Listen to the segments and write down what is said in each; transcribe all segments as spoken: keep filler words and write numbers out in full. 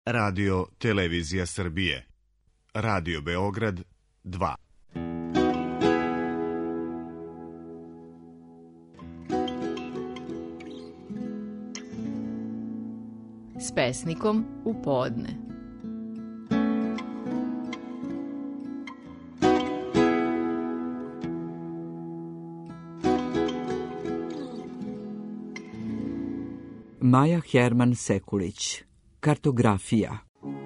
Radio Televizija Srbije. Radio Beograd dva. S pesnikom u podne. Maja Herman Sekulić. Kartografija.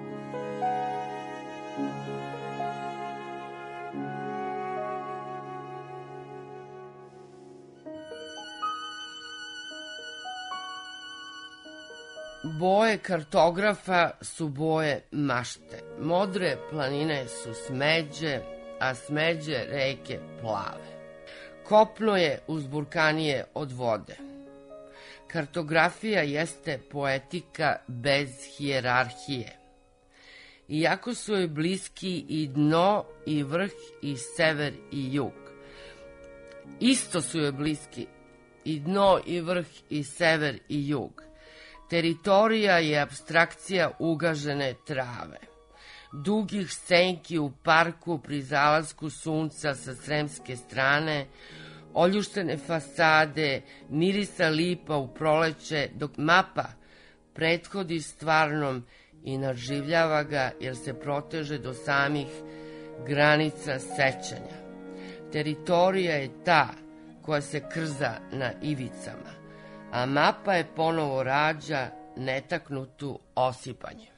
Boje kartografa su boje mašte. Modre planine su smeđe, a smeđe reke plave. Kopno je uzburkanije od vode. Kartografija jeste poetika bez hijerarhije. Iako su joj bliski i dno, i vrh, i sever, i jug. Isto su joj bliski i dno, i vrh, i sever, i jug. Teritorija je apstrakcija ugažene trave, dugih senki u parku pri zalasku sunca sa sremske strane, oljuštene fasade, mirisa lipa u proleće, dok mapa prethodi stvarnom i nadživljava ga jer se proteže do samih granica sećanja. Teritorija je ta koja se krza na ivicama, a mapa je ponovo rađa netaknutu osipanjem.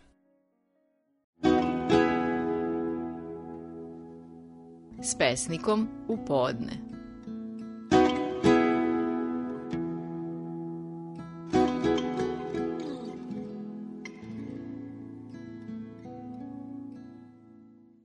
S pesnikom u podne.